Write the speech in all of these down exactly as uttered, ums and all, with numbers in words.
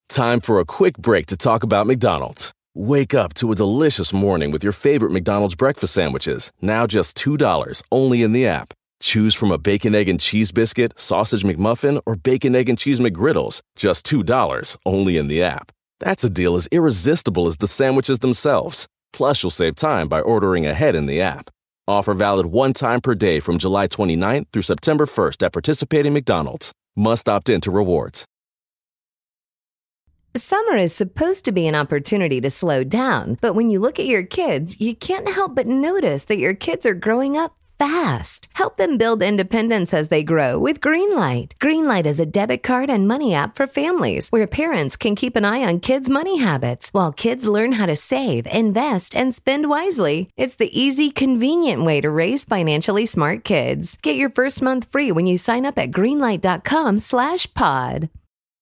Time for a quick break to talk about McDonald's. Wake up to a delicious morning with your favorite McDonald's breakfast sandwiches, now just two dollars, only in the app. Choose from a bacon, egg, and cheese biscuit, sausage McMuffin, or bacon, egg, and cheese McGriddles, just two dollars, only in the app. That's a deal as irresistible as the sandwiches themselves. Plus, you'll save time by ordering ahead in the app. Offer valid one time per day from July twenty-ninth through September first at participating McDonald's. Must opt into rewards. Summer is supposed to be an opportunity to slow down, but when you look at your kids, you can't help but notice that your kids are growing up fast. Help them build independence as they grow with Greenlight. Greenlight is a debit card and money app for families where parents can keep an eye on kids' money habits while kids learn how to save, invest, and spend wisely. It's the easy, convenient way to raise financially smart kids. Get your first month free when you sign up at greenlight.com slash pod.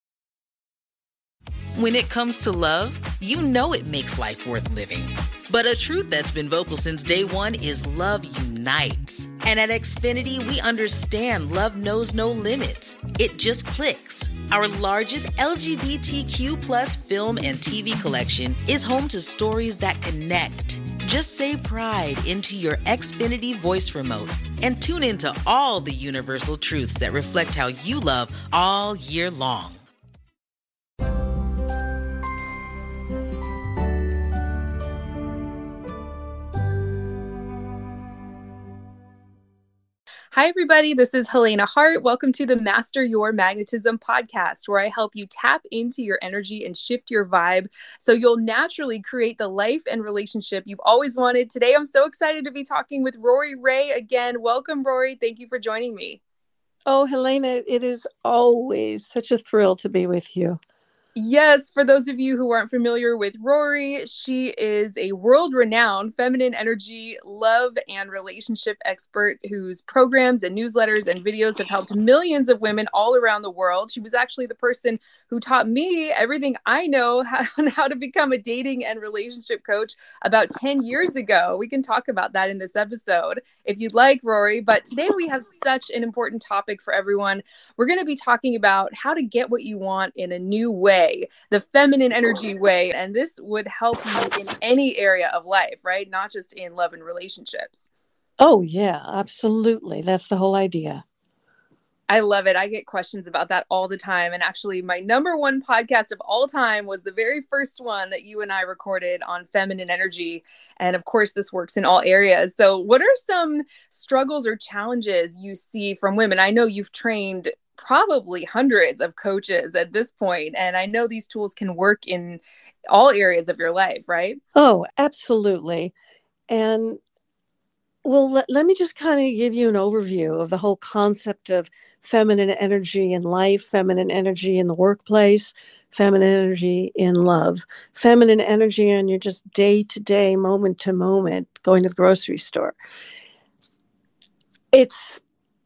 When it comes to love, you know it makes life worth living. But a truth that's been vocal since day one is love unites. And at Xfinity, we understand love knows no limits. It just clicks. Our largest L G B T Q plus film and T V collection is home to stories that connect. Just say pride into your Xfinity voice remote and tune into all the universal truths that reflect how you love all year long. Hi, everybody. This is Helena Hart. Welcome to the Master Your Magnetism podcast, where I help you tap into your energy and shift your vibe so you'll naturally create the life and relationship you've always wanted. Today, I'm so excited to be talking with Rory Ray again. Welcome, Rory. Thank you for joining me. Oh, Helena, it is always such a thrill to be with you. Yes, for those of you who aren't familiar with Rory, she is a world-renowned feminine energy, love, and relationship expert whose programs and newsletters and videos have helped millions of women all around the world. She was actually the person who taught me everything I know on how to become a dating and relationship coach about ten years ago. We can talk about that in this episode if you'd like, Rory. But today we have such an important topic for everyone. We're going to be talking about how to get what you want in a new way. The feminine energy way. And this would help you in any area of life, right? Not just in love and relationships. Oh, yeah, absolutely. That's the whole idea. I love it. I get questions about that all the time. And actually, my number one podcast of all time was the very first one that you and I recorded on feminine energy. And of course, this works in all areas. So what are some struggles or challenges you see from women? I know you've trained probably hundreds of coaches at this point, and I know these tools can work in all areas of your life, right? Oh, absolutely. And well, let, let me just kind of give you an overview of the whole concept of feminine energy in life, feminine energy in the workplace, feminine energy in love, feminine energy in your just day to day, moment to moment, going to the grocery store. It's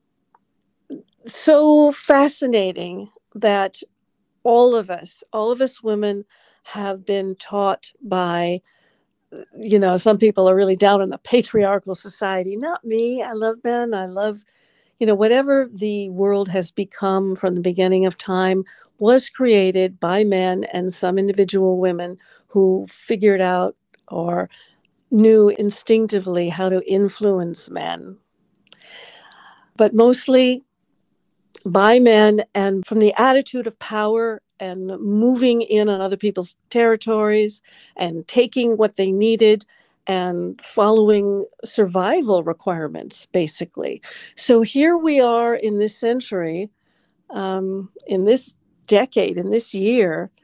so fascinating that all of us, all of us women have been taught by, you know, some people are really down on the patriarchal society. Not me. I love men. I love, you know, whatever the world has become from the beginning of time was created by men and some individual women who figured out or knew instinctively how to influence men. But mostly by men, and from the attitude of power and moving in on other people's territories and taking what they needed and following survival requirements, basically. So here we are in this century, um, in this decade, in this year,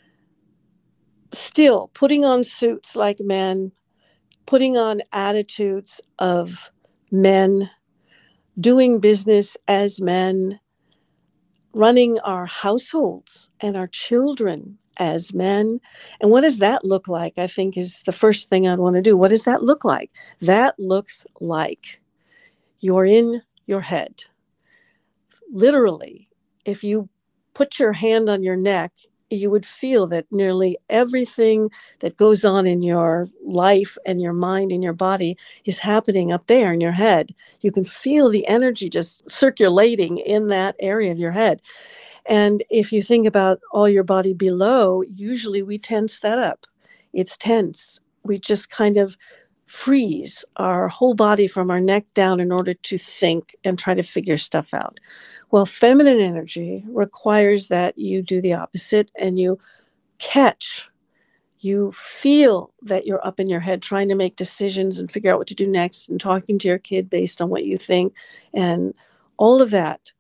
still putting on suits like men, putting on attitudes of men, doing business as men, running our households and our children as men. And what does that look like? I think is the first thing I'd want to do. What does that look like? That looks like you're in your head. Literally, if you put your hand on your neck, you would feel that nearly everything that goes on in your life and your mind and your body is happening up there in your head. You can feel the energy just circulating in that area of your head. And if you think about all your body below, usually we tense that up. It's tense. We just kind of freeze our whole body from our neck down in order to think and try to figure stuff out. Well, feminine energy requires that you do the opposite and you catch. You feel that you're up in your head trying to make decisions and figure out what to do next and talking to your kid based on what you think and all of that.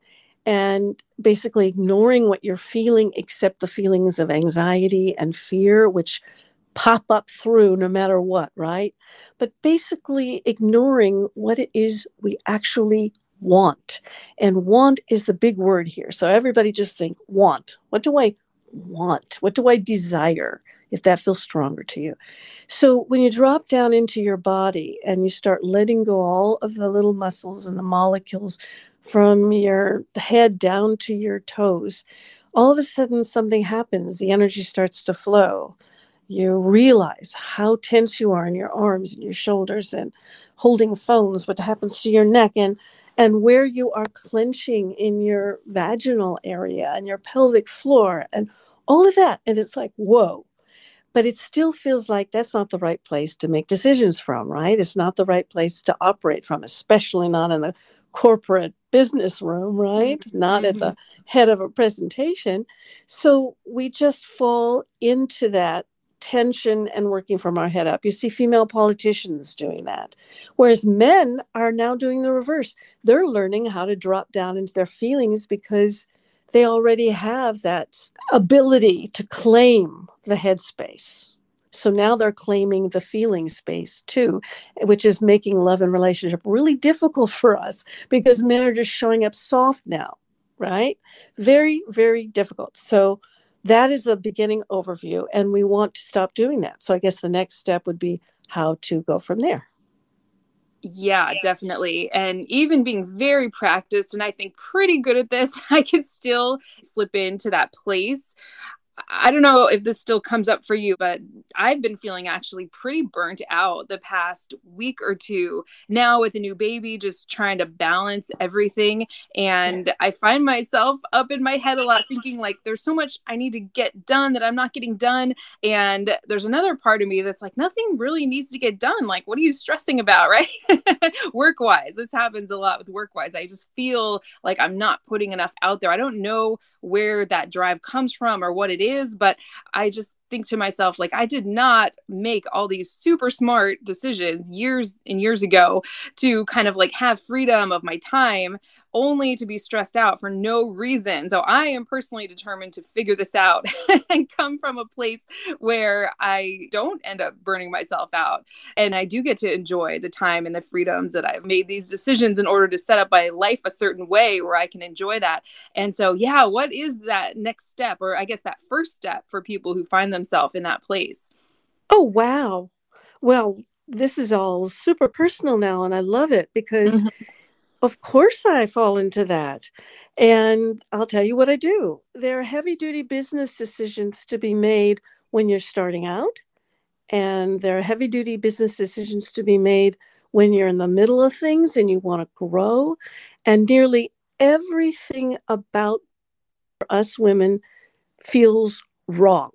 And basically ignoring what you're feeling except the feelings of anxiety and fear, which pop up through no matter what, right? But basically ignoring what it is we actually want. And want is the big word here. So everybody just think want. What do I want? What do I desire? If that feels stronger to you. So when you drop down into your body and you start letting go all of the little muscles and the molecules from your head down to your toes, all of a sudden something happens. The energy starts to flow. You realize how tense you are in your arms and your shoulders and holding phones, what happens to your neck and and where you are clenching in your vaginal area and your pelvic floor and all of that. And it's like, whoa. But it still feels like that's not the right place to make decisions from, right? It's not the right place to operate from, especially not in a corporate business room, right? Mm-hmm. Not at the head of a presentation. So we just fall into that tension and working from our head up. You see female politicians doing that, whereas men are now doing the reverse. They're learning how to drop down into their feelings because they already have that ability to claim the headspace. So now they're claiming the feeling space too, which is making love and relationship really difficult for us because men are just showing up soft now, right? Very, very difficult. So that is a beginning overview, and we want to stop doing that. So I guess the next step would be how to go from there. Yeah, definitely. And even being very practiced and I think pretty good at this, I can still slip into that place. I don't know if this still comes up for you, but I've been feeling actually pretty burnt out the past week or two now with a new baby, just trying to balance everything. And yes. I find myself up in my head a lot thinking like there's so much I need to get done that I'm not getting done. And there's another part of me that's like, nothing really needs to get done. Like, what are you stressing about? Right. Work-wise, this happens a lot with work-wise. I just feel like I'm not putting enough out there. I don't know where that drive comes from or what it is. Is, but I just think to myself, like, I did not make all these super smart decisions years and years ago to kind of like have freedom of my time only to be stressed out for no reason. So I am personally determined to figure this out and come from a place where I don't end up burning myself out. And I do get to enjoy the time and the freedoms that I've made these decisions in order to set up my life a certain way where I can enjoy that. And so, yeah, what is that next step, or I guess that first step for people who find themselves in that place? Oh, wow. Well, this is all super personal now, and I love it because mm-hmm. Of course I fall into that. And I'll tell you what I do. There are heavy duty business decisions to be made when you're starting out. And there are heavy duty business decisions to be made when you're in the middle of things and you want to grow. And nearly everything about us women feels wrong.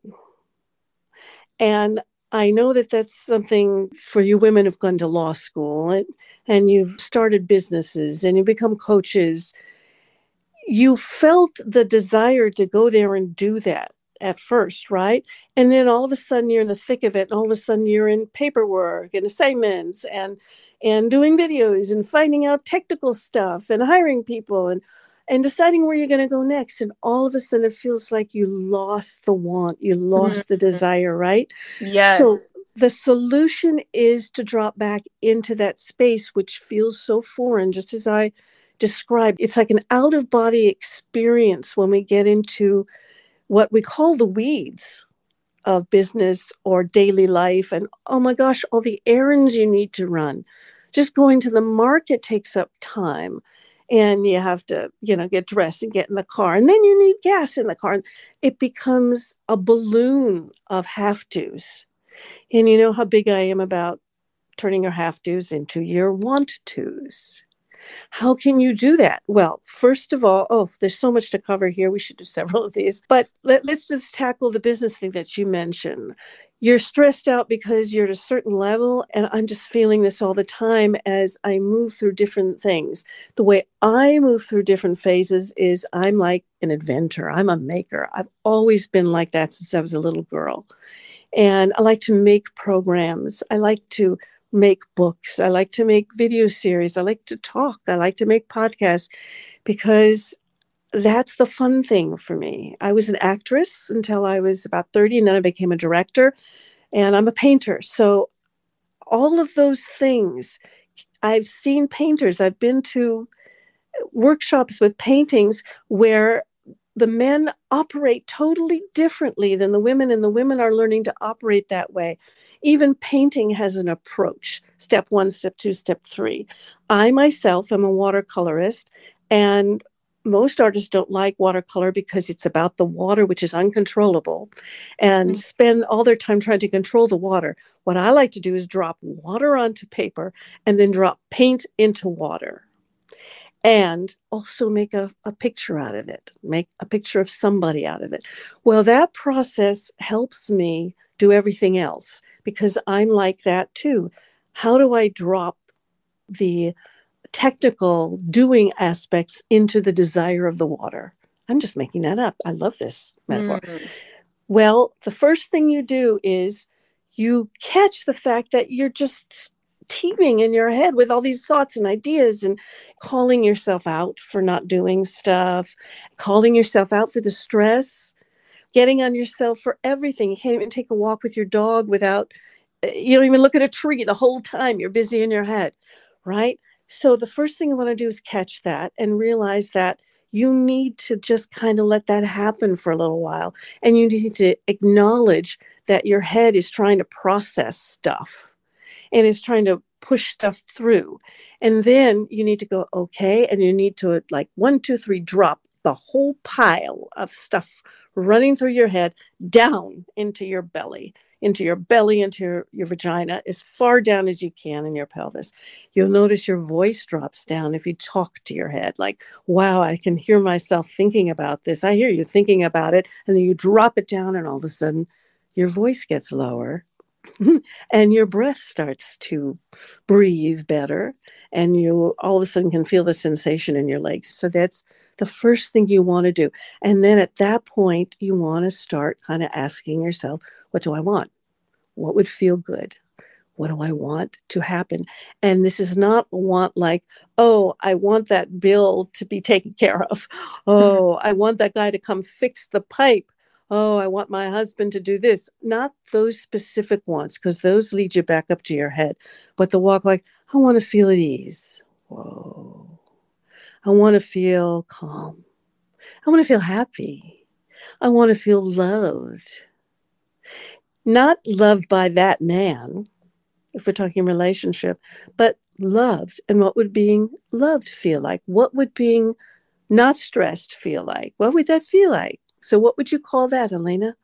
And I know that that's something for you women who've gone to law school and, and you've started businesses and you become coaches. You felt the desire to go there and do that at first, right? And then all of a sudden you're in the thick of it. And all of a sudden you're in paperwork and assignments and, and doing videos and finding out technical stuff and hiring people and and deciding where you're going to go next. And all of a sudden it feels like you lost the want, you lost mm-hmm. the desire, right? Yes. So the solution is to drop back into that space, which feels so foreign, just as I described. It's like an out-of-body experience when we get into what we call the weeds of business or daily life. And oh my gosh, all the errands you need to run. Just going to the market takes up time. And you have to, you know, get dressed and get in the car. And then you need gas in the car. It becomes a balloon of have-tos. And you know how big I am about turning your have-tos into your want-tos. How can you do that? Well, first of all, oh, there's so much to cover here. We should do several of these. But let, let's just tackle the business thing that you mentioned. You're stressed out because you're at a certain level, and I'm just feeling this all the time as I move through different things. The way I move through different phases is I'm like an inventor. I'm a maker. I've always been like that since I was a little girl. And I like to make programs. I like to make books. I like to make video series. I like to talk. I like to make podcasts because that's the fun thing for me. I was an actress until I was about thirty, and then I became a director, and I'm a painter. So all of those things, I've seen painters. I've been to workshops with paintings where the men operate totally differently than the women, and the women are learning to operate that way. Even painting has an approach. Step one, step two, step three. I myself am a watercolorist, and most artists don't like watercolor because it's about the water, which is uncontrollable, and mm. spend all their time trying to control the water. What I like to do is drop water onto paper and then drop paint into water. And also make a, a picture out of it, make a picture of somebody out of it. Well, that process helps me do everything else because I'm like that too. How do I drop the technical doing aspects into the desire of the water? I'm just making that up. I love this metaphor. Mm. Well, the first thing you do is you catch the fact that you're just teeming in your head with all these thoughts and ideas and calling yourself out for not doing stuff, calling yourself out for the stress, getting on yourself for everything. You can't even take a walk with your dog without, you don't even look at a tree the whole time. You're busy in your head, right? So the first thing I want to do is catch that and realize that you need to just kind of let that happen for a little while. And you need to acknowledge that your head is trying to process stuff and is trying to push stuff through. And then you need to go, okay, and you need to like one, two, three, drop the whole pile of stuff running through your head down into your belly, into your belly, into your, your vagina, as far down as you can in your pelvis. You'll notice your voice drops down if you talk to your head, like, wow, I can hear myself thinking about this. I hear you thinking about it. And then you drop it down and all of a sudden your voice gets lower. And your breath starts to breathe better, and you all of a sudden can feel the sensation in your legs. So that's the first thing you want to do. And then at that point, you want to start kind of asking yourself, what do I want? What would feel good? What do I want to happen? And this is not a want like, oh, I want that bill to be taken care of. Oh, I want that guy to come fix the pipe. Oh, I want my husband to do this. Not those specific wants, because those lead you back up to your head. But the walk like, I want to feel at ease. Whoa. I want to feel calm. I want to feel happy. I want to feel loved. Not loved by that man, if we're talking relationship, but loved. And what would being loved feel like? What would being not stressed feel like? What would that feel like? So what would you call that, Elena?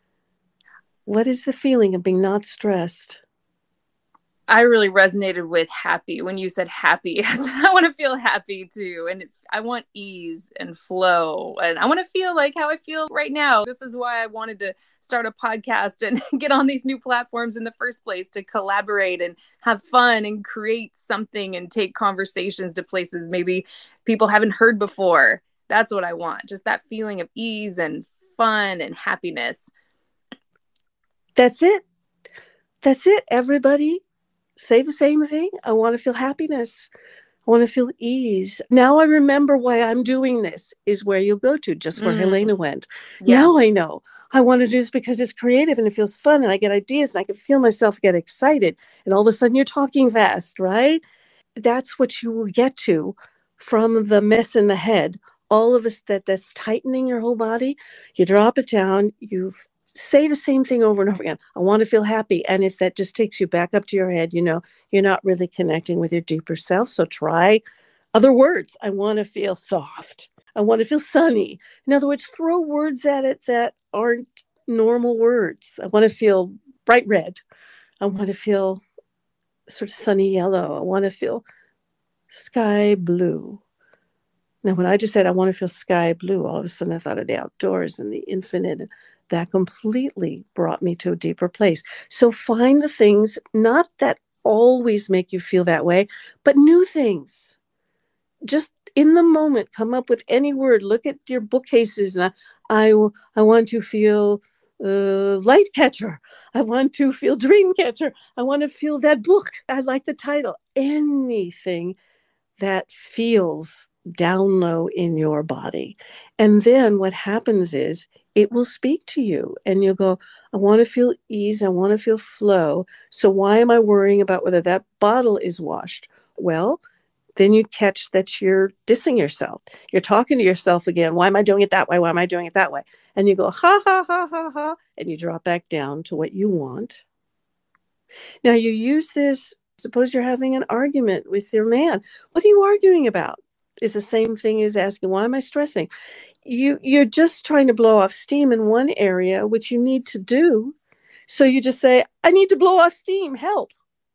What is the feeling of being not stressed? I really resonated with happy when you said happy. I want to feel happy too. And it's, I want ease and flow. And I want to feel like how I feel right now. This is why I wanted to start a podcast and get on these new platforms in the first place, to collaborate and have fun and create something and take conversations to places maybe people haven't heard before. That's what I want. Just that feeling of ease and fun and happiness. That's it. That's it. Everybody say the same thing. I want to feel happiness. I want to feel ease. Now I remember why I'm doing this is where you'll go to, just where mm. Helena went. Yeah. Now I know. I want to do this because it's creative and it feels fun and I get ideas and I can feel myself get excited. And all of a sudden you're talking fast, right? That's what you will get to from the mess in the head. All of us that that's tightening your whole body. You drop it down. You say the same thing over and over again. I want to feel happy. And if that just takes you back up to your head, you know, you're not really connecting with your deeper self. So try other words. I want to feel soft. I want to feel sunny. In other words, throw words at it that aren't normal words. I want to feel bright red. I want to feel sort of sunny yellow. I want to feel sky blue. Now, when I just said, I want to feel sky blue, all of a sudden I thought of the outdoors and the infinite. That completely brought me to a deeper place. So find the things, not that always make you feel that way, but new things. Just in the moment, come up with any word. Look at your bookcases. And I, I, I want to feel uh, light catcher. I want to feel dream catcher. I want to feel that book. I like the title. Anything that feels down low in your body. And then what happens is it will speak to you and you'll go, I want to feel ease. I want to feel flow. So why am I worrying about whether that bottle is washed? Well, then you catch that you're dissing yourself. You're talking to yourself again. Why am I doing it that way? Why am I doing it that way? And you go, ha, ha, ha, ha, ha. And you drop back down to what you want. Now you use this. Suppose you're having an argument with your man. What are you arguing about? It's the same thing as asking, why am I stressing? You, you're just trying to blow off steam in one area, which you need to do. So you just say, I need to blow off steam, help.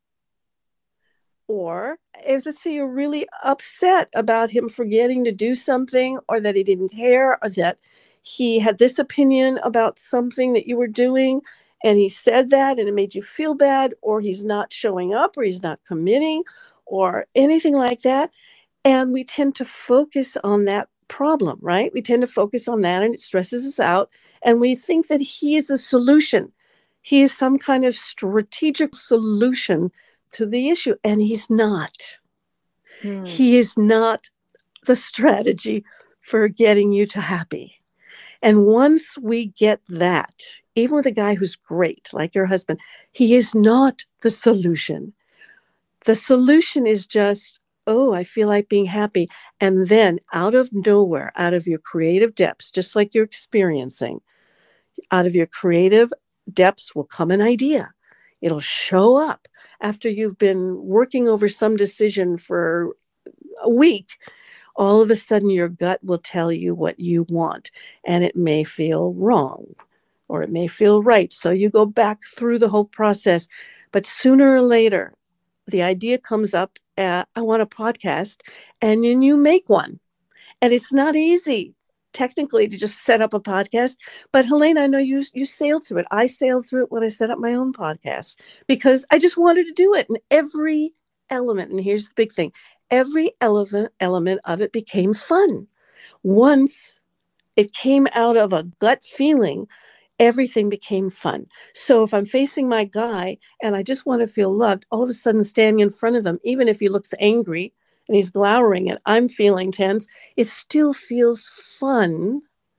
Or if, let's say, you're really upset about him forgetting to do something, or that he didn't care, or that he had this opinion about something that you were doing, and he said that and it made you feel bad, or he's not showing up, or he's not committing, or anything like that. And we tend to focus on that problem, right? We tend to focus on that and it stresses us out. And we think that he is the solution. He is some kind of strategic solution to the issue. And he's not. Hmm. He is not the strategy for getting you to happy. And once we get that, even with a guy who's great, like your husband, he is not the solution. The solution is just, oh, I feel like being happy. And then out of nowhere, out of your creative depths, just like you're experiencing, out of your creative depths will come an idea. It'll show up after you've been working over some decision for a week. All of a sudden, your gut will tell you what you want, and it may feel wrong or it may feel right. So you go back through the whole process. But sooner or later, the idea comes up, uh, I want a podcast, and then you make one. And it's not easy, technically, to just set up a podcast. But Helene, I know you you sailed through it. I sailed through it when I set up my own podcast because I just wanted to do it. And every element, and here's the big thing, every element, element of it became fun. Once it came out of a gut feeling, everything became fun. So if I'm facing my guy and I just want to feel loved, all of a sudden standing in front of him, even if he looks angry and he's glowering and I'm feeling tense, it still feels fun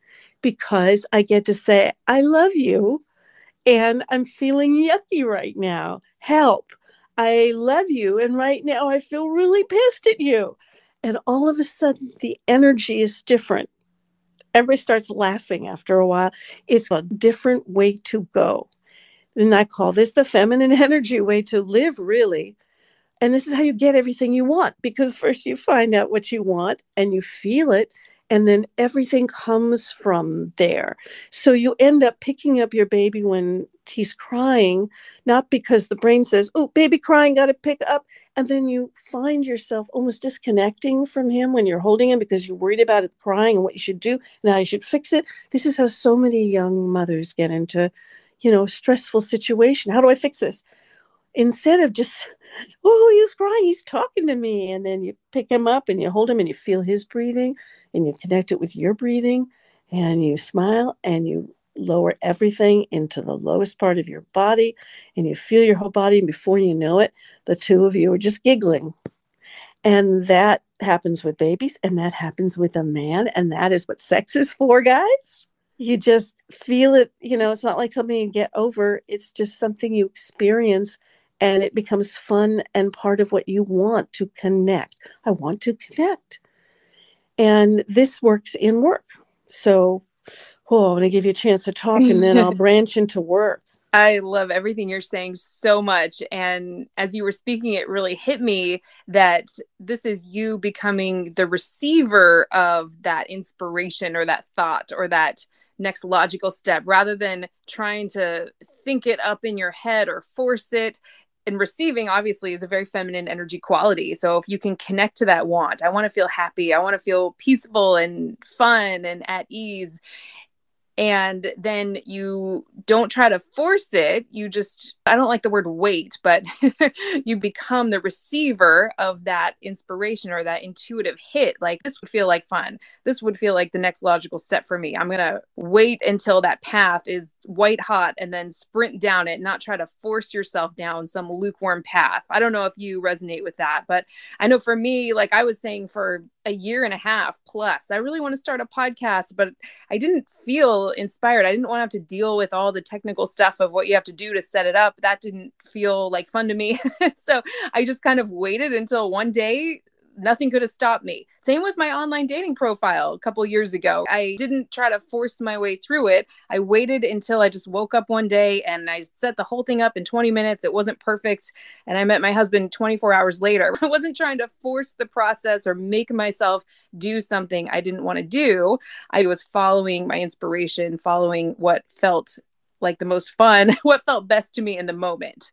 because I get to say, I love you and I'm feeling yucky right now. Help. I love you. And right now I feel really pissed at you. And all of a sudden the energy is different. Everybody starts laughing after a while. It's a different way to go. And I call this the feminine energy way to live, really. And this is how you get everything you want, because first you find out what you want and you feel it. And then everything comes from there. So you end up picking up your baby when he's crying, not because the brain says, oh, baby crying, got to pick up. And then you find yourself almost disconnecting from him when you're holding him because you're worried about it crying and what you should do and how you should fix it. This is how so many young mothers get into, you know, a stressful situation. How do I fix this? Instead of just, oh, he's crying, he's talking to me. And then you pick him up and you hold him and you feel his breathing and you connect it with your breathing and you smile and you lower everything into the lowest part of your body and you feel your whole body. And before you know it, the two of you are just giggling. And that happens with babies and that happens with a man. And that is what sex is for, guys. You just feel it. You know, it's not like something you get over. It's just something you experience and it becomes fun and part of what you want to connect. I want to connect. And this works in work. So, oh, I'm going to give you a chance to talk and then I'll branch into work. I love everything you're saying so much. And as you were speaking, it really hit me that this is you becoming the receiver of that inspiration or that thought or that next logical step, rather than trying to think it up in your head or force it. And receiving obviously is a very feminine energy quality. So if you can connect to that want, I want to feel happy, I want to feel peaceful and fun and at ease. And then you don't try to force it. You just, I don't like the word wait, but you become the receiver of that inspiration or that intuitive hit. Like, this would feel like fun. This would feel like the next logical step for me. I'm going to wait until that path is white hot and then sprint down it, not try to force yourself down some lukewarm path. I don't know if you resonate with that, but I know for me, like I was saying for a year and a half plus, I really want to start a podcast, but I didn't feel inspired. I didn't want to have to deal with all the technical stuff of what you have to do to set it up. That didn't feel like fun to me. So I just kind of waited until one day nothing could have stopped me. Same with my online dating profile a couple years ago. I didn't try to force my way through it. I waited until I just woke up one day and I set the whole thing up in twenty minutes. It wasn't perfect. And I met my husband twenty-four hours later. I wasn't trying to force the process or make myself do something I didn't want to do. I was following my inspiration, following what felt like the most fun, what felt best to me in the moment.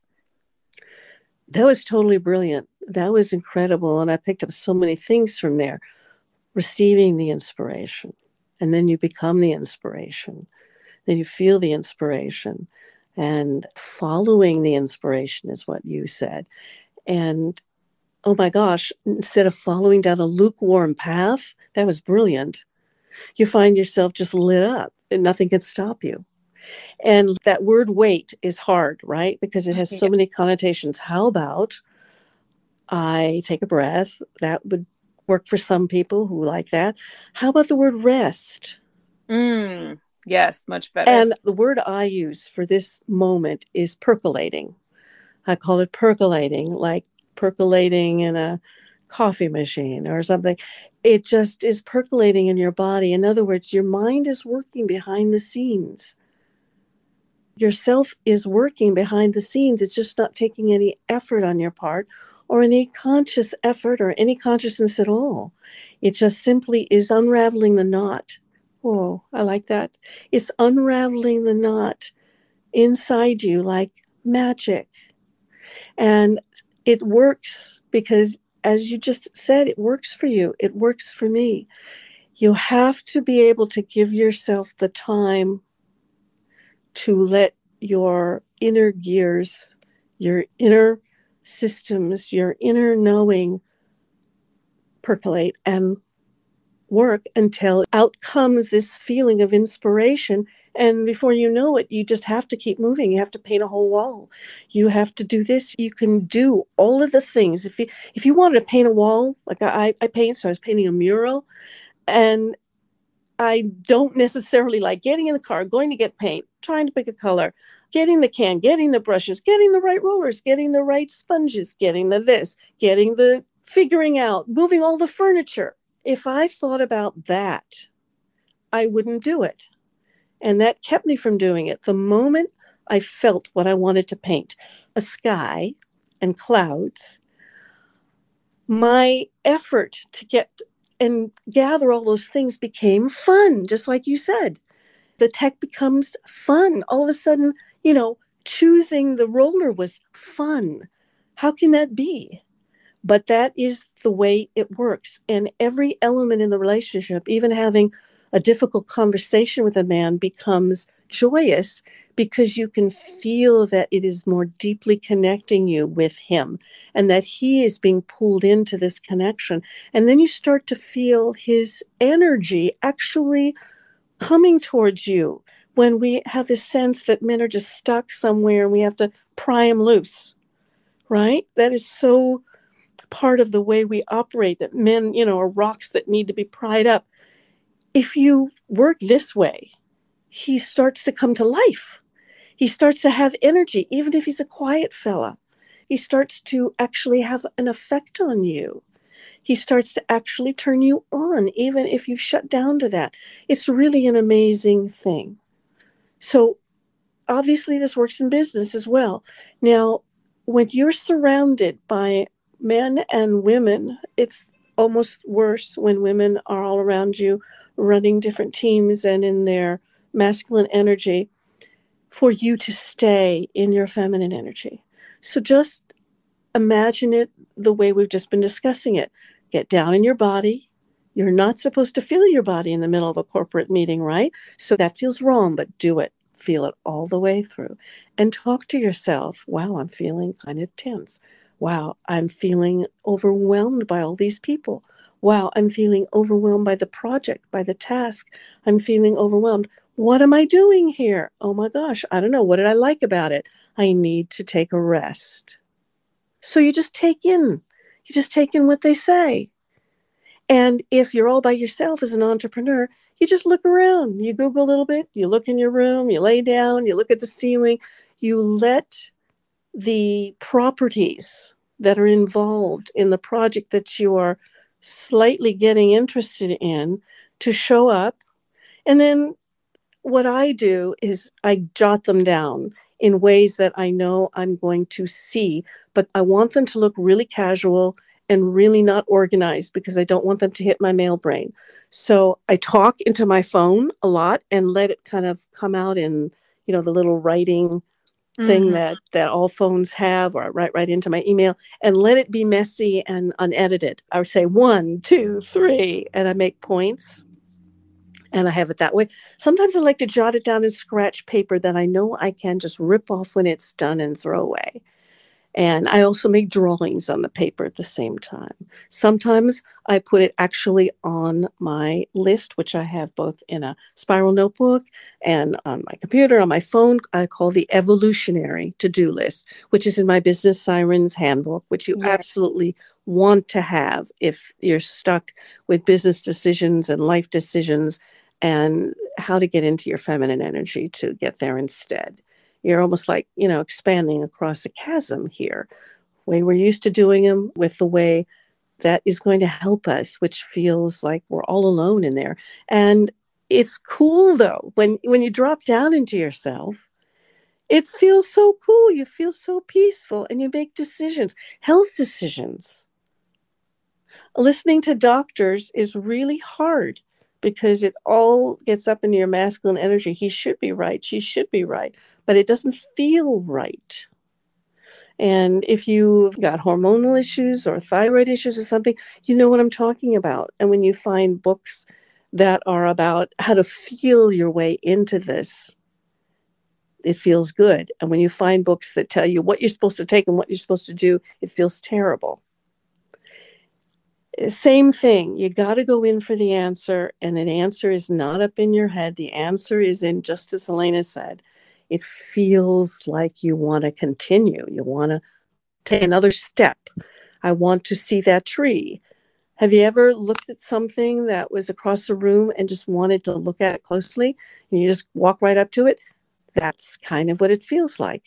That was totally brilliant. That was incredible. And I picked up so many things from there. Receiving the inspiration, and then you become the inspiration. Then you feel the inspiration, and following the inspiration is what you said. And oh my gosh, instead of following down a lukewarm path, that was brilliant. You find yourself just lit up and nothing can stop you. And that word wait is hard, right? Because it has so many connotations. How about I take a breath? That would work for some people who like that. How about the word rest? Mm, yes, much better. And the word I use for this moment is percolating. I call it percolating, like percolating in a coffee machine or something. It just is percolating in your body. In other words, your mind is working behind the scenes. Yourself is working behind the scenes. It's just not taking any effort on your part or any conscious effort or any consciousness at all. It just simply is unraveling the knot. Oh, I like that. It's unraveling the knot inside you like magic. And it works because, as you just said, it works for you. It works for me. You have to be able to give yourself the time to let your inner gears, your inner systems, your inner knowing percolate and work until out comes this feeling of inspiration. And before you know it, you just have to keep moving. You have to paint a whole wall. You have to do this. You can do all of the things. If you if you wanted to paint a wall, like I, I paint, so I was painting a mural, and I don't necessarily like getting in the car, going to get paint, trying to pick a color, getting the can, getting the brushes, getting the right rollers, getting the right sponges, getting the this, getting the figuring out, moving all the furniture. If I thought about that, I wouldn't do it. And that kept me from doing it. The moment I felt what I wanted to paint, a sky and clouds, my effort to get and gather all those things became fun, just like you said. The tech becomes fun. All of a sudden, you know, choosing the roller was fun. How can that be? But that is the way it works. And every element in the relationship, even having a difficult conversation with a man, becomes joyous because you can feel that it is more deeply connecting you with him and that he is being pulled into this connection. And then you start to feel his energy actually coming towards you when we have this sense that men are just stuck somewhere and we have to pry them loose, right? That is so part of the way we operate, that men, you know, are rocks that need to be pried up. If you work this way, he starts to come to life. He starts to have energy, even if he's a quiet fella. He starts to actually have an effect on you. He starts to actually turn you on, even if you shut down to that. It's really an amazing thing. So obviously this works in business as well. Now, when you're surrounded by men and women, it's almost worse when women are all around you running different teams and in their masculine energy, for you to stay in your feminine energy. So just imagine it the way we've just been discussing it. Get down in your body. You're not supposed to feel your body in the middle of a corporate meeting, right? So that feels wrong, but do it. Feel it all the way through. And talk to yourself. Wow, I'm feeling kind of tense. Wow, I'm feeling overwhelmed by all these people. Wow, I'm feeling overwhelmed by the project, by the task. I'm feeling overwhelmed. What am I doing here? Oh my gosh, I don't know. What did I like about it? I need to take a rest. So you just take in, you just take in what they say. And if you're all by yourself as an entrepreneur, you just look around, you Google a little bit, you look in your room, you lay down, you look at the ceiling, you let the properties that are involved in the project that you are slightly getting interested in to show up. And then what I do is I jot them down in ways that I know I'm going to see, but I want them to look really casual and really not organized because I don't want them to hit my male brain. So I talk into my phone a lot and let it kind of come out in, you know, the little writing thing mm-hmm. that, that all phones have, or I write right into my email, and let it be messy and unedited. I would say one, two, three, and I make points. And I have it that way. Sometimes I like to jot it down in scratch paper that I know I can just rip off when it's done and throw away. And I also make drawings on the paper at the same time. Sometimes I put it actually on my list, which I have both in a spiral notebook and on my computer, on my phone. I call the evolutionary to-do list, which is in my Business Sirens handbook, which you yes. absolutely want to have if you're stuck with business decisions and life decisions and how to get into your feminine energy to get there instead. You're almost like, you know, expanding across a chasm here. Way we're used to doing them with the way that is going to help us, which feels like we're all alone in there. And it's cool, though, when, when you drop down into yourself, it feels so cool. You feel so peaceful and you make decisions, health decisions. Listening to doctors is really hard because it all gets up into your masculine energy. He should be right. She should be right. But it doesn't feel right. And if you've got hormonal issues or thyroid issues or something, you know what I'm talking about. And when you find books that are about how to feel your way into this, it feels good. And when you find books that tell you what you're supposed to take and what you're supposed to do, it feels terrible. Same thing. You got to go in for the answer. And the answer is not up in your head. The answer is in, just as Helena said, it feels like you want to continue. You want to take another step. I want to see that tree. Have you ever looked at something that was across the room and just wanted to look at it closely? And you just walk right up to it? That's kind of what it feels like.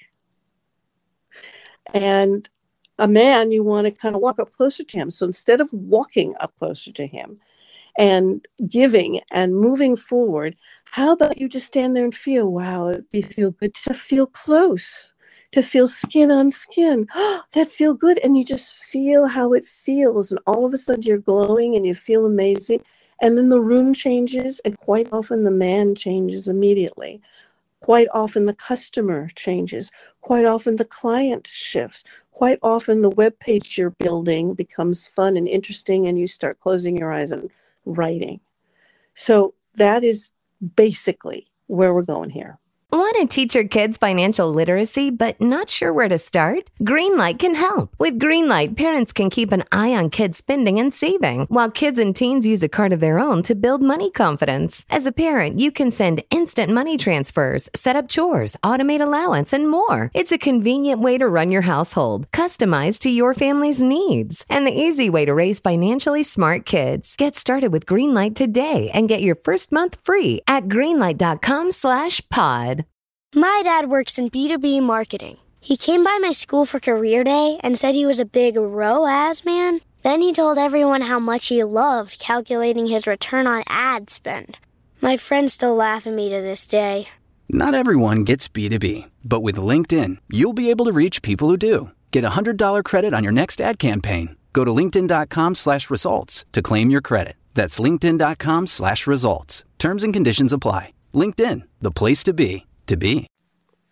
And a man, you want to kind of walk up closer to him. So instead of walking up closer to him and giving and moving forward, how about you just stand there and feel, wow, it'd feel good to feel close, to feel skin on skin. Oh, that feel good. And you just feel how it feels. And all of a sudden you're glowing and you feel amazing. And then the room changes. And quite often the man changes immediately. Quite often the customer changes. Quite often the client shifts. Quite often the web page you're building becomes fun and interesting and you start closing your eyes and writing. So that is basically where we're going here. Want to teach your kids financial literacy but not sure where to start? Greenlight can help. With Greenlight, parents can keep an eye on kids' spending and saving, while kids and teens use a card of their own to build money confidence. As a parent, you can send instant money transfers, set up chores, automate allowance, and more. It's a convenient way to run your household, customized to your family's needs, and the easy way to raise financially smart kids. Get started with Greenlight today and get your first month free at greenlight.com slash pod. My dad works in B two B marketing. He came by my school for career day and said he was a big R O A S man. Then he told everyone how much he loved calculating his return on ad spend. My friends still laugh at me to this day. Not everyone gets B two B, but with LinkedIn, you'll be able to reach people who do. Get a one hundred dollars credit on your next ad campaign. Go to linkedin.com slash results to claim your credit. That's linkedin.com slash results. Terms and conditions apply. LinkedIn, the place to be, to be.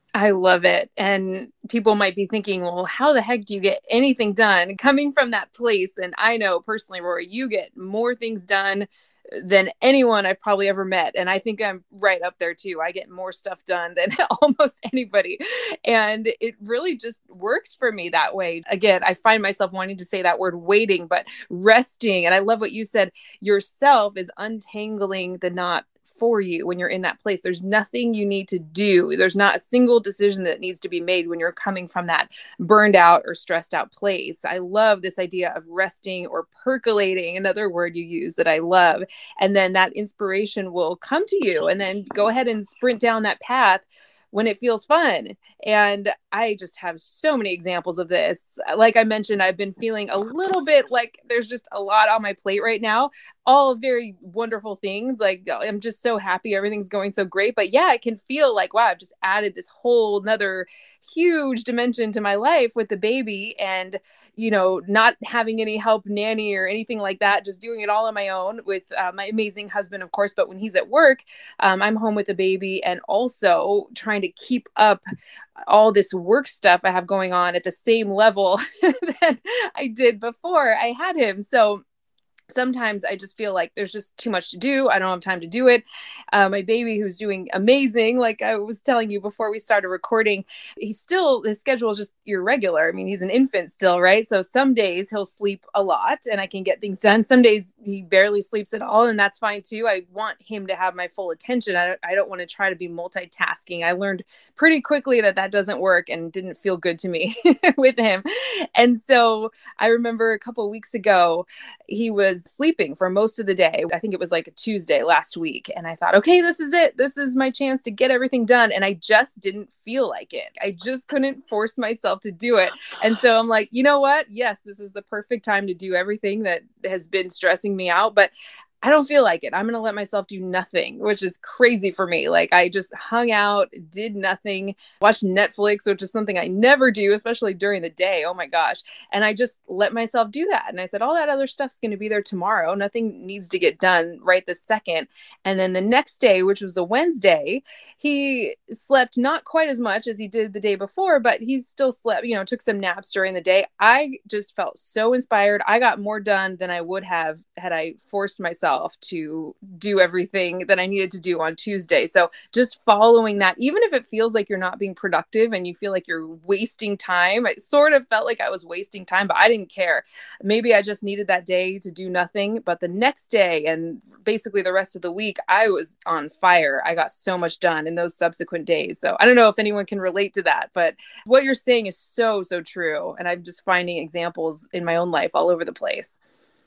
I love it. And people might be thinking, well, how the heck do you get anything done coming from that place? And I know personally, Rory, you get more things done than anyone I've probably ever met. And I think I'm right up there too. I get more stuff done than almost anybody. And it really just works for me that way. Again, I find myself wanting to say that word waiting, but resting. And I love what you said. Yourself is untangling the knot for you when you're in that place. There's nothing you need to do. There's not a single decision that needs to be made when you're coming from that burned out or stressed out place. I love this idea of resting or percolating, another word you use that I love. And then that inspiration will come to you, and then go ahead and sprint down that path when it feels fun. And I just have so many examples of this. Like I mentioned, I've been feeling a little bit like there's just a lot on my plate right now. All very wonderful things. Like, I'm just so happy everything's going so great. But yeah, I can feel like, wow, I've just added this whole nother huge dimension to my life with the baby, and, you know, not having any help nanny or anything like that, just doing it all on my own with uh, my amazing husband, of course. But when he's at work, um, I'm home with the baby, and also trying to keep up all this work stuff I have going on at the same level that I did before I had him. So sometimes I just feel like there's just too much to do. I don't have time to do it. Uh, my baby, who's doing amazing, like I was telling you before we started recording, he's still, his schedule is just irregular. I mean, he's an infant still, right? So some days he'll sleep a lot and I can get things done. Some days he barely sleeps at all, and that's fine too. I want him to have my full attention. I don't, I don't want to try to be multitasking. I learned pretty quickly that that doesn't work and didn't feel good to me with him. And so I remember a couple of weeks ago, he was sleeping for most of the day. I think it was like a Tuesday last week. And I thought, okay, this is it. This is my chance to get everything done. And I just didn't feel like it. I just couldn't force myself to do it. And so I'm like, you know what? Yes, this is the perfect time to do everything that has been stressing me out. But I don't feel like it. I'm going to let myself do nothing, which is crazy for me. Like, I just hung out, did nothing, watched Netflix, which is something I never do, especially during the day. Oh my gosh. And I just let myself do that. And I said, all that other stuff's going to be there tomorrow. Nothing needs to get done right this second. And then the next day, which was a Wednesday, he slept not quite as much as he did the day before, but he still slept, you know, took some naps during the day. I just felt so inspired. I got more done than I would have had I forced myself to do everything that I needed to do on Tuesday. So just following that, even if it feels like you're not being productive and you feel like you're wasting time, it sort of felt like I was wasting time, but I didn't care. Maybe I just needed that day to do nothing. But the next day and basically the rest of the week, I was on fire. I got so much done in those subsequent days. So I don't know if anyone can relate to that, but what you're saying is so, so true. And I'm just finding examples in my own life all over the place.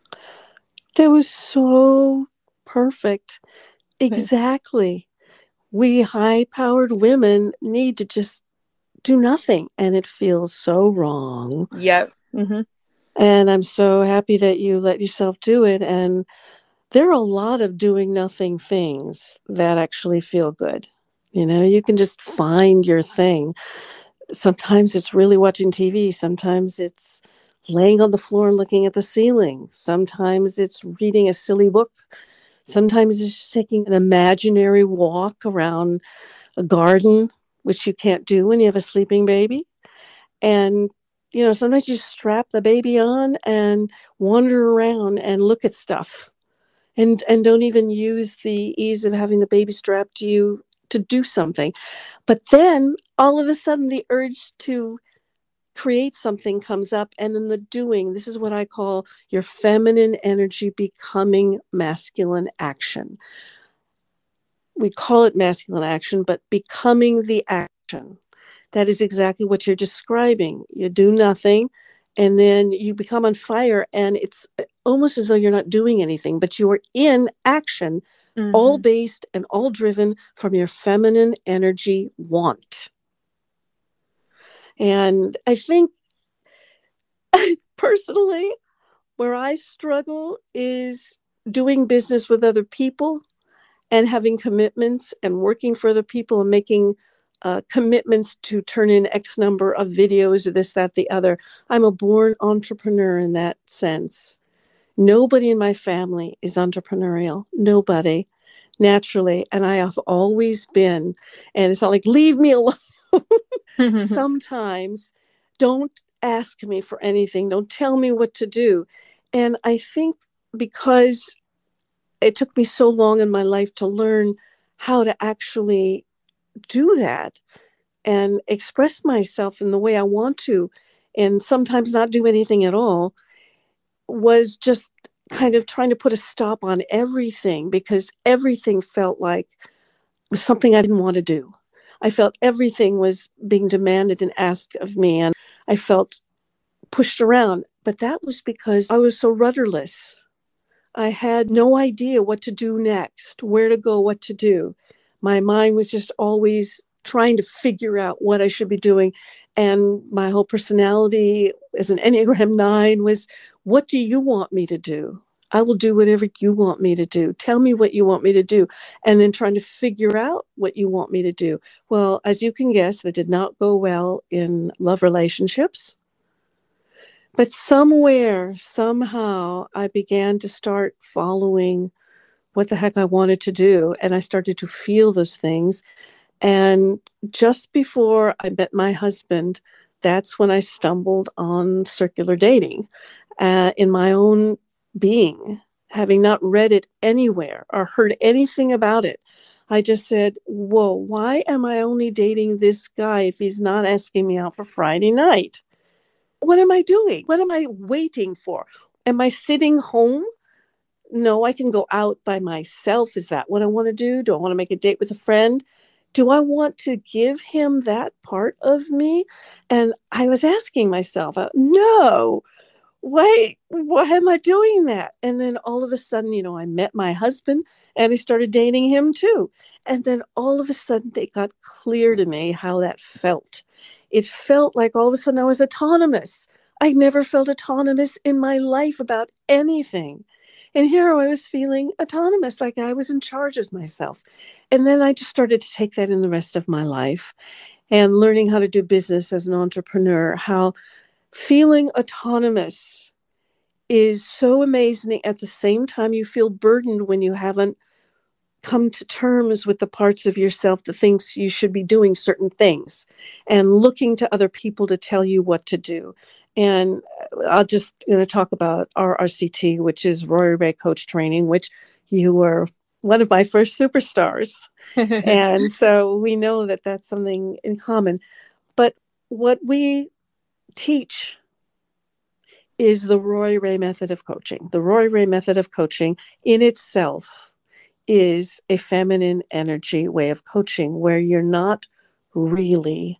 That was so perfect. Exactly. We high-powered women need to just do nothing, and it feels so wrong. Yep. Mm-hmm. And I'm so happy that you let yourself do it. And there are a lot of doing nothing things that actually feel good. You know, you can just find your thing. Sometimes it's really watching T V. Sometimes it's laying on the floor and looking at the ceiling. Sometimes it's reading a silly book. Sometimes it's just taking an imaginary walk around a garden, which you can't do when you have a sleeping baby. And, you know, sometimes you strap the baby on and wander around and look at stuff, and, and don't even use the ease of having the baby strapped to you to do something. But then all of a sudden the urge to create something comes up, and then the doing. This is what I call your feminine energy becoming masculine action. We call it masculine action, but becoming the action. That is exactly what you're describing. You do nothing, and then you become on fire, and it's almost as though you're not doing anything, but you are in action, mm-hmm. all based and all driven from your feminine energy want. And I think personally, where I struggle is doing business with other people and having commitments and working for other people and making uh, commitments to turn in X number of videos or this, that, the other. I'm a born entrepreneur in that sense. Nobody in my family is entrepreneurial. Nobody, naturally. And I have always been. And it's not like, leave me alone. Sometimes don't ask me for anything. Don't tell me what to do. And I think because it took me so long in my life to learn how to actually do that and express myself in the way I want to, and sometimes not do anything at all, was just kind of trying to put a stop on everything, because everything felt like something I didn't want to do. I felt everything was being demanded and asked of me, and I felt pushed around. But that was because I was so rudderless. I had no idea what to do next, where to go, what to do. My mind was just always trying to figure out what I should be doing. And my whole personality as an Enneagram nine was, what do you want me to do? I will do whatever you want me to do. Tell me what you want me to do. And then trying to figure out what you want me to do. Well, as you can guess, that did not go well in love relationships. But somewhere, somehow, I began to start following what the heck I wanted to do. And I started to feel those things. And just before I met my husband, that's when I stumbled on circular dating uh, in my own being, having not read it anywhere or heard anything about it. I just said, whoa, why am I only dating this guy if he's not asking me out for Friday night? What am I doing? What am I waiting for? Am I sitting home? No, I can go out by myself. Is that what I want to do? Do I want to make a date with a friend? Do I want to give him that part of me? And I was asking myself, no, wait, why am I doing that? And then all of a sudden, you know, I met my husband and I started dating him too. And then all of a sudden it got clear to me how that felt. It felt like all of a sudden I was autonomous. I never felt autonomous in my life about anything. And here I was feeling autonomous, like I was in charge of myself. And then I just started to take that in the rest of my life and learning how to do business as an entrepreneur, how feeling autonomous is so amazing. At the same time, you feel burdened when you haven't come to terms with the parts of yourself that thinks you should be doing certain things and looking to other people to tell you what to do. And I'll just you know, talk about our R C T, which is Rory Ray Coach Training, which you were one of my first superstars. And so we know that that's something in common. But what we teach is the Rory Ray method of coaching. The Rory Ray method of coaching in itself is a feminine energy way of coaching where you're not really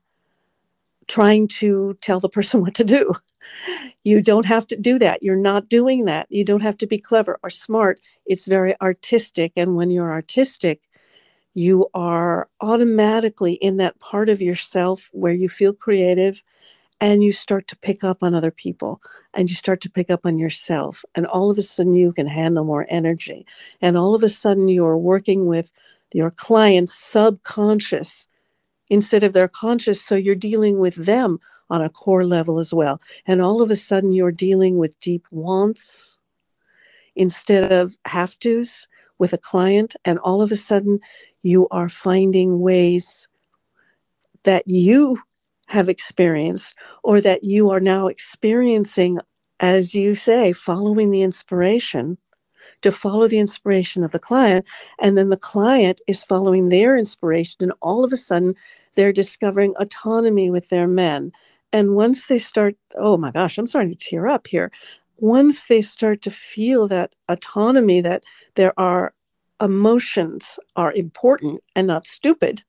trying to tell the person what to do. You don't have to do that. You're not doing that. You don't have to be clever or smart. It's very artistic. And when you're artistic, you are automatically in that part of yourself where you feel creative and you start to pick up on other people and you start to pick up on yourself. And all of a sudden you can handle more energy. And all of a sudden you're working with your client's subconscious instead of their conscious. So you're dealing with them on a core level as well. And all of a sudden you're dealing with deep wants instead of have tos with a client. And all of a sudden you are finding ways that you have experienced or that you are now experiencing, as you say, following the inspiration, to follow the inspiration of the client. And then the client is following their inspiration. And all of a sudden they're discovering autonomy with their men. And once they start, oh my gosh, I'm starting to tear up here. Once they start to feel that autonomy, that there are emotions are important and not stupid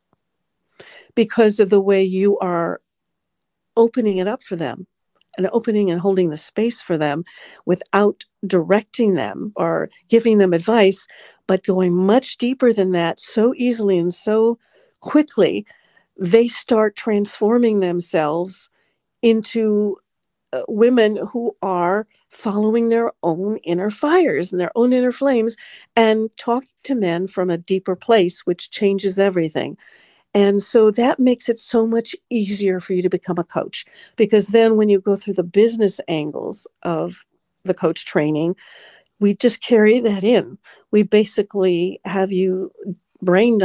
because of the way you are opening it up for them and opening and holding the space for them without directing them or giving them advice, but going much deeper than that so easily and so quickly, they start transforming themselves into uh, women who are following their own inner fires and their own inner flames and talking to men from a deeper place, which changes everything. And so that makes it so much easier for you to become a coach, because then when you go through the business angles of the coach training, we just carry that in. We basically have you brain dump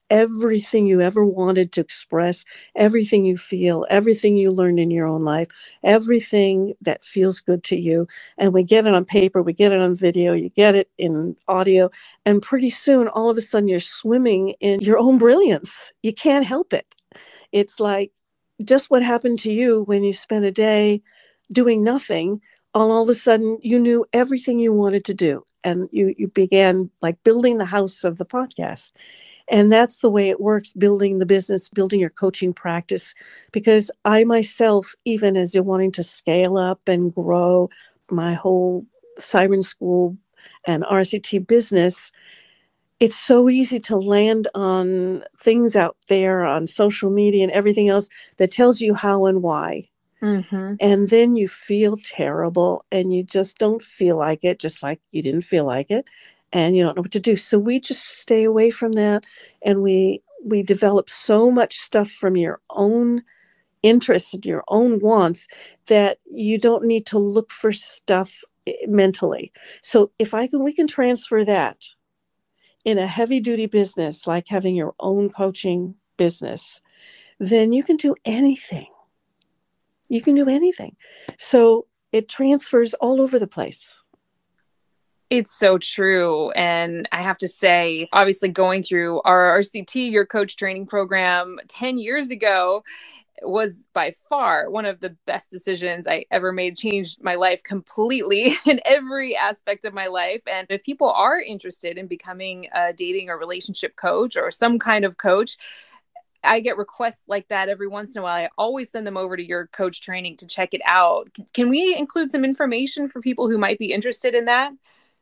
everything you ever wanted to express, everything you feel, everything you learned in your own life, everything that feels good to you. And we get it on paper, we get it on video, you get it in audio, and pretty soon, all of a sudden, you're swimming in your own brilliance. You can't help it. It's like just what happened to you when you spent a day doing nothing, and all of a sudden you knew everything you wanted to do. And you, you began like building the house of the podcast. And that's the way it works, building the business, building your coaching practice. Because I myself, even as you're wanting to scale up and grow my whole Siren School and R C T business, it's so easy to land on things out there on social media and everything else that tells you how and why. Mm-hmm. And then you feel terrible and you just don't feel like it, just like you didn't feel like it. And you don't know what to do. So we just stay away from that. And we we develop so much stuff from your own interests and your own wants that you don't need to look for stuff mentally. So if I can, we can transfer that in a heavy duty business, like having your own coaching business, then you can do anything. You can do anything. So it transfers all over the place. It's so true. And I have to say, obviously going through our R C T, your coach training program ten years ago, was by far one of the best decisions I ever made. Changed my life completely in every aspect of my life. And if people are interested in becoming a dating or relationship coach or some kind of coach, I get requests like that every once in a while. I always send them over to your coach training to check it out. Can we include some information for people who might be interested in that?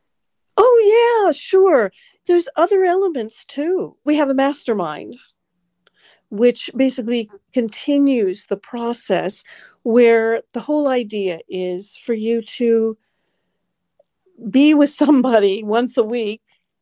Oh, yeah, sure. There's other elements too. We have a mastermind, which basically continues the process where the whole idea is for you to be with somebody once a week,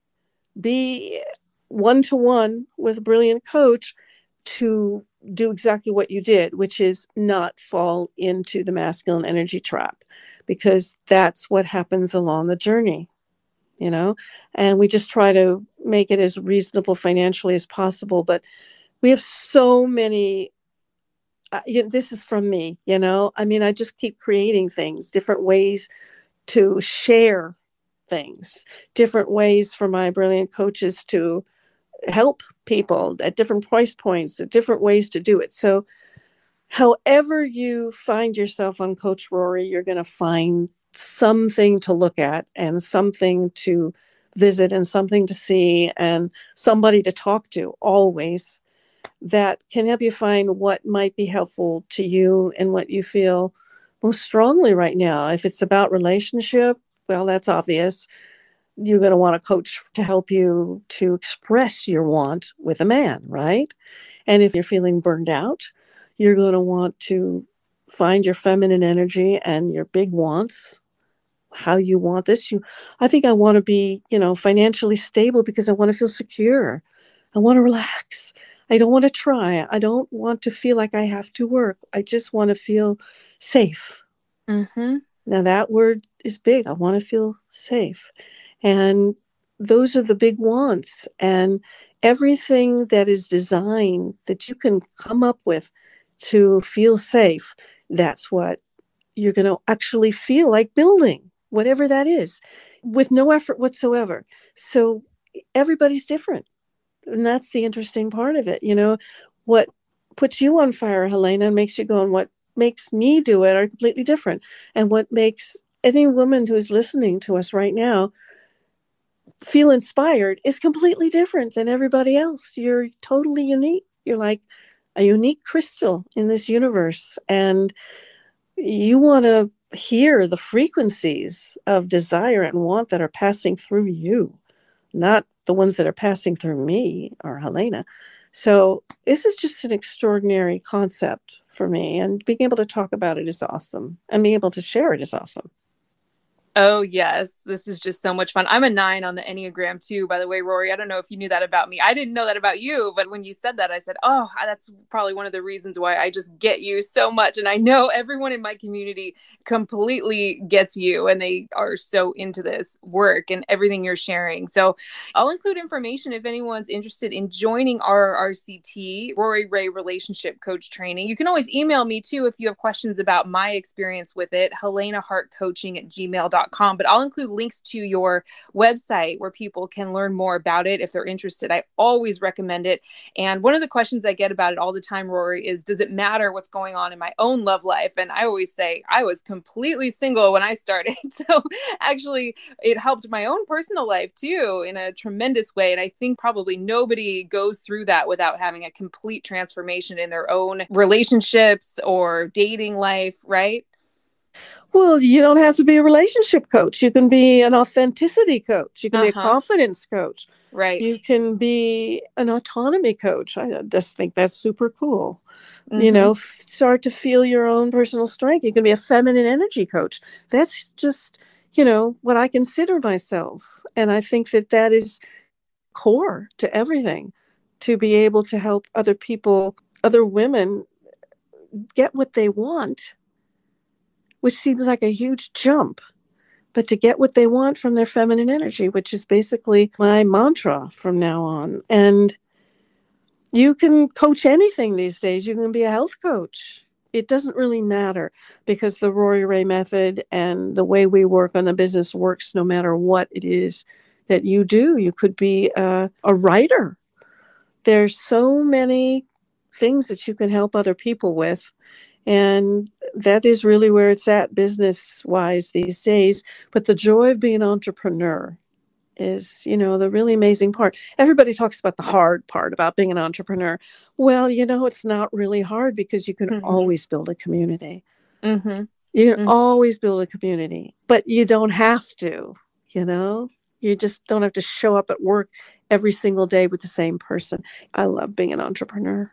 be one-to-one with a brilliant coach to do exactly what you did, which is not fall into the masculine energy trap, because that's what happens along the journey, you know, and we just try to make it as reasonable financially as possible. But we have so many, uh, you know, this is from me, you know, I mean, I just keep creating things, different ways to share things, different ways for my brilliant coaches to help people at different price points, at different ways to do it. So however you find yourself on Coach Rory, you're going to find something to look at and something to visit and something to see and somebody to talk to always that can help you find what might be helpful to you and what you feel most strongly right now. If it's about relationship, well, that's obvious. You're going to want a coach to help you to express your want with a man, right? And if you're feeling burned out, you're going to want to find your feminine energy and your big wants, how you want this. You, I think I want to be, you know, financially stable because I want to feel secure. I want to relax. I don't want to try. I don't want to feel like I have to work. I just want to feel safe. Mm-hmm. Now that word is big. I want to feel safe. And those are the big wants. And everything that is designed that you can come up with to feel safe, that's what you're going to actually feel like building, whatever that is, with no effort whatsoever. So everybody's different. And that's the interesting part of it. You know, what puts you on fire, Helena, and makes you go, and what makes me do it are completely different. And what makes any woman who is listening to us right now feel inspired is completely different than everybody else. You're totally unique. You're like a unique crystal in this universe. And you want to hear the frequencies of desire and want that are passing through you, not the ones that are passing through me or Helena. So this is just an extraordinary concept for me. And being able to talk about it is awesome. And being able to share it is awesome. Oh, yes. This is just so much fun. I'm a nine on the Enneagram too, by the way, Rory. I don't know if you knew that about me. I didn't know that about you, but when you said that, I said, oh, that's probably one of the reasons why I just get you so much. And I know everyone in my community completely gets you, and they are so into this work and everything you're sharing. So I'll include information if anyone's interested in joining our R C T, Rory Ray Relationship Coach Training. You can always email me too if you have questions about my experience with it, helena hart coaching at gmail dot com. But I'll include links to your website where people can learn more about it if they're interested. I always recommend it. And one of the questions I get about it all the time, Rory, is does it matter what's going on in my own love life? And I always say I was completely single when I started. So actually, it helped my own personal life too in a tremendous way. And I think probably nobody goes through that without having a complete transformation in their own relationships or dating life, right? Well, you don't have to be a relationship coach. You can be an authenticity coach. You can uh-huh. be a confidence coach. Right. You can be an autonomy coach. I just think that's super cool. Mm-hmm. You know, f- start to feel your own personal strength. You can be a feminine energy coach. That's just, you know, what I consider myself. And I think that that is core to everything, to be able to help other people, other women get what they want, which seems like a huge jump, but to get what they want from their feminine energy, which is basically my mantra from now on. And you can coach anything these days. You can be a health coach. It doesn't really matter, because the Rory Ray method and the way we work on the business works no matter what it is that you do. You could be a, a writer. There's so many things that you can help other people with. And that is really where it's at business-wise these days. But the joy of being an entrepreneur is, you know, the really amazing part. Everybody talks about the hard part about being an entrepreneur. Well, you know, it's not really hard, because you can mm-hmm. always build a community. Mm-hmm. You can mm-hmm. always build a community, but you don't have to, you know. You just don't have to show up at work every single day with the same person. I love being an entrepreneur.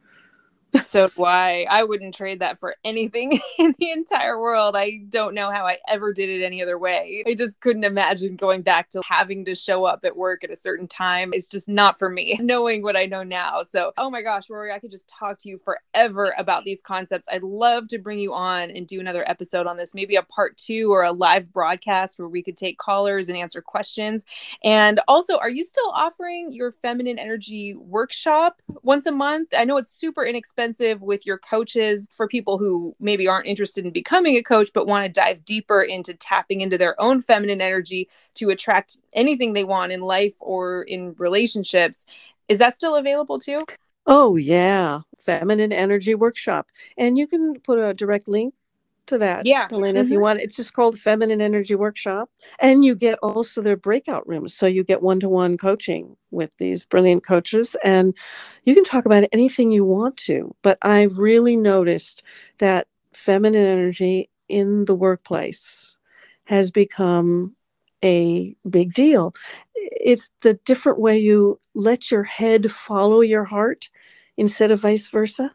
So do I. I wouldn't trade that for anything in the entire world. I don't know how I ever did it any other way. I just couldn't imagine going back to having to show up at work at a certain time. It's just not for me, knowing what I know now. So, oh my gosh, Rory, I could just talk to you forever about these concepts. I'd love to bring you on and do another episode on this, maybe a part two or a live broadcast where we could take callers and answer questions. And also, are you still offering your feminine energy workshop once a month? I know it's super inexpensive with your coaches for people who maybe aren't interested in becoming a coach, but want to dive deeper into tapping into their own feminine energy to attract anything they want in life or in relationships. Is that still available too? Oh, yeah. Feminine Energy Workshop. And you can put a direct link to that, yeah. Helena, mm-hmm. if you want. It's just called Feminine Energy Workshop. And you get also their breakout rooms. So you get one-to-one coaching with these brilliant coaches, and you can talk about anything you want to. But I've really noticed that feminine energy in the workplace has become a big deal. It's the different way you let your head follow your heart instead of vice versa.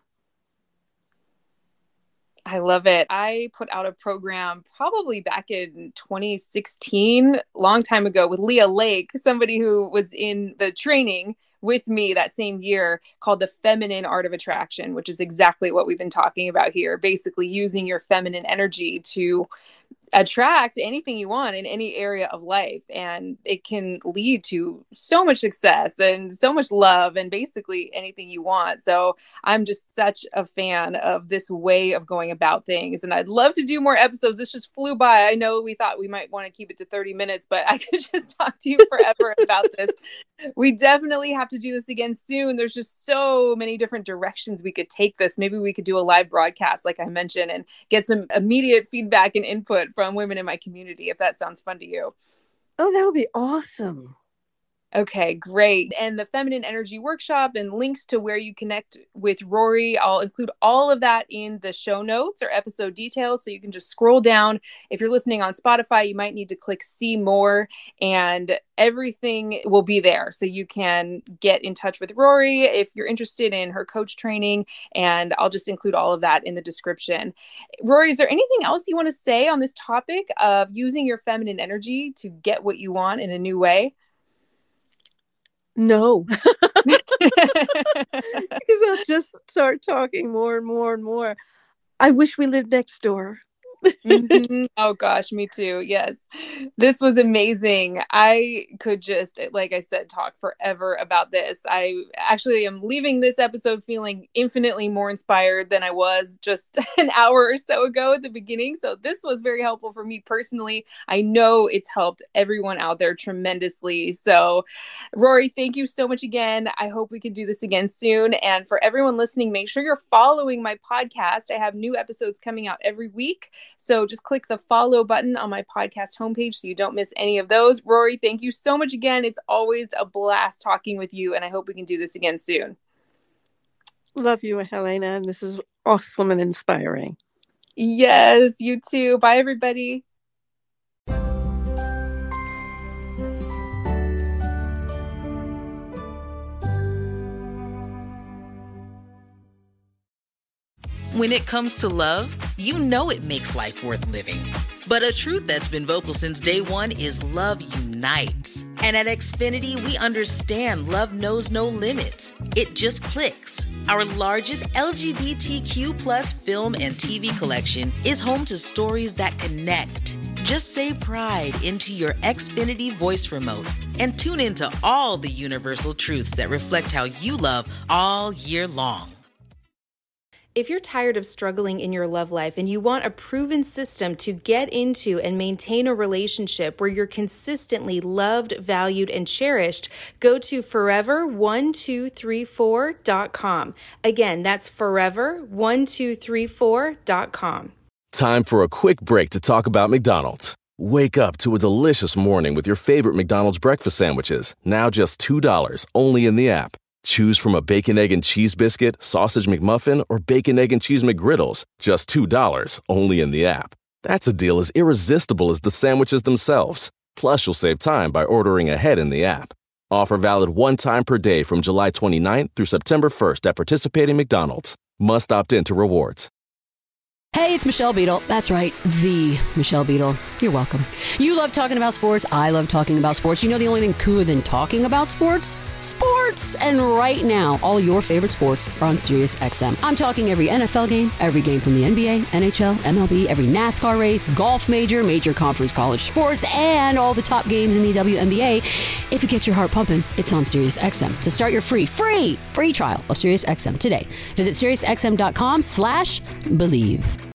I love it. I put out a program probably back in twenty sixteen, long time ago, with Leah Lake, somebody who was in the training with me that same year, called The Feminine Art of Attraction, which is exactly what we've been talking about here. Basically using your feminine energy to attract anything you want in any area of life. And it can lead to so much success and so much love and basically anything you want. So I'm just such a fan of this way of going about things. And I'd love to do more episodes. This just flew by. I know we thought we might want to keep it to thirty minutes, but I could just talk to you forever about this. We definitely have to do this again soon. There's just so many different directions we could take this. Maybe we could do a live broadcast, like I mentioned, and get some immediate feedback and input from women in my community, if that sounds fun to you. Oh, that would be awesome. Okay, great. And the Feminine Energy Workshop and links to where you connect with Rory, I'll include all of that in the show notes or episode details. So you can just scroll down. If you're listening on Spotify, you might need to click see more, and everything will be there. So you can get in touch with Rory if you're interested in her coach training. And I'll just include all of that in the description. Rory, is there anything else you want to say on this topic of using your feminine energy to get what you want in a new way? No, because I'll just start talking more and more and more. I wish we lived next door. Mm-hmm. Oh gosh, me too. Yes. This was amazing. I could just, like I said, talk forever about this. I actually am leaving this episode feeling infinitely more inspired than I was just an hour or so ago at the beginning. So this was very helpful for me personally. I know it's helped everyone out there tremendously. So Rory, thank you so much again. I hope we can do this again soon. And for everyone listening, make sure you're following my podcast. I have new episodes coming out every week. So just click the follow button on my podcast homepage so you don't miss any of those. Rory, thank you so much again. It's always a blast talking with you, and I hope we can do this again soon. Love you, Helena, and this is awesome and inspiring. Yes, you too. Bye, everybody. When it comes to love, you know it makes life worth living. But a truth that's been vocal since day one is love unites. And at Xfinity, we understand love knows no limits. It just clicks. Our largest L G B T Q plus film and T V collection is home to stories that connect. Just say pride into your Xfinity voice remote and tune into all the universal truths that reflect how you love all year long. If you're tired of struggling in your love life and you want a proven system to get into and maintain a relationship where you're consistently loved, valued, and cherished, go to forever one two three four dot com. Again, that's forever one two three four dot com. Time for a quick break to talk about McDonald's. Wake up to a delicious morning with your favorite McDonald's breakfast sandwiches, now just two dollars, only in the app. Choose from a bacon, egg, and cheese biscuit, sausage McMuffin, or bacon, egg, and cheese McGriddles. Just two dollars, only in the app. That's a deal as irresistible as the sandwiches themselves. Plus, you'll save time by ordering ahead in the app. Offer valid one time per day from July twenty-ninth through September first at participating McDonald's. Must opt in to rewards. Hey, it's Michelle Beadle. That's right, the Michelle Beadle. You're welcome. You love talking about sports. I love talking about sports. You know the only thing cooler than talking about sports? Sports! And right now, all your favorite sports are on Sirius X M. I'm talking every N F L game, every game from the N B A, N H L, M L B, every NASCAR race, golf major, major conference college sports, and all the top games in the W N B A. If it gets your heart pumping, it's on Sirius X M. To start your free, free, free trial of Sirius X M today, visit SiriusXM.com slash believe.